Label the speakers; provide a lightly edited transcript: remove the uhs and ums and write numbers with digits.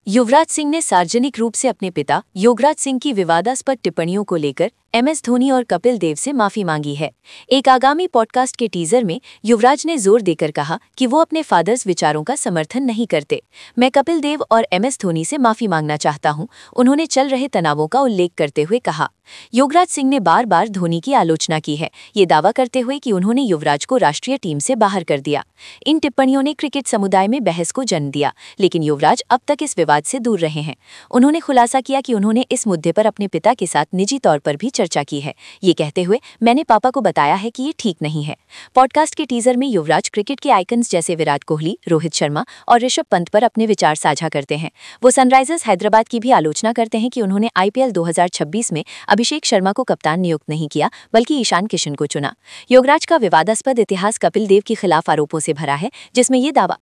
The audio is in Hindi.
Speaker 1: युवराज सिंह ने सार्वजनिक रूप से अपने पिता योगराज सिंह की विवादास्पद टिप्पणियों को लेकर एमएस धोनी और कपिल देव से माफी मांगी है। एक आगामी पॉडकास्ट के टीजर में युवराज ने जोर देकर कहा कि वो अपने फादर्स विचारों का समर्थन नहीं करते। मैं कपिल देव और एमएस धोनी से माफी मांगना चाहता हूं, उन्होंने चल रहे तनावों का उल्लेख करते हुए कहा। योगराज सिंह ने बार बार धोनी की आलोचना की है, ये दावा करते हुए कि उन्होंने युवराज को राष्ट्रीय टीम से बाहर कर दिया। इन टिप्पणियों ने क्रिकेट समुदाय में बहस को जन्म दिया, लेकिन युवराज अब तक इस विवाद से दूर रहे हैं। उन्होंने खुलासा किया कि उन्होंने इस मुद्दे पर अपने पिता के साथ निजी तौर पर भी चर्चा की है, ये कहते हुए मैंने पापा को बताया है कि ये ठीक नहीं है। पॉडकास्ट के टीजर में युवराज क्रिकेट के आइकन्स जैसे विराट कोहली, रोहित शर्मा और ऋषभ पंत पर अपने विचार साझा करते हैं। वो सनराइजर्स हैदराबाद की भी आलोचना करते हैं कि उन्होंने आईपीएल 2026 में अभिषेक शर्मा को कप्तान नियुक्त नहीं किया, बल्कि ईशान किशन को चुना। योगराज का विवादास्पद इतिहास कपिल देव के खिलाफ आरोपों से भरा है, जिसमें ये दावा